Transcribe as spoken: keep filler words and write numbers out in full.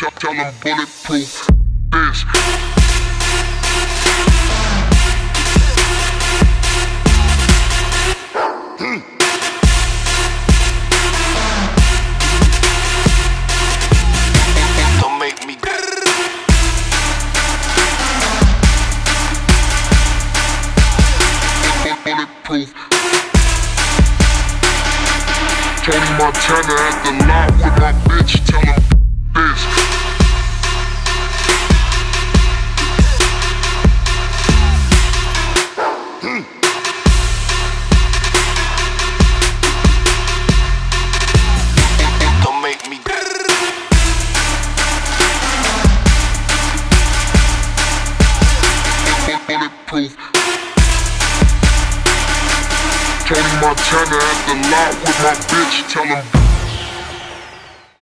tell, tell them bulletproof this. Don't make me bulletproof. Tony Montana at the lot with my bitch, tell him this. Hmm. Don't make me bulletproof. Tony Montana at the lot with my bitch, tell him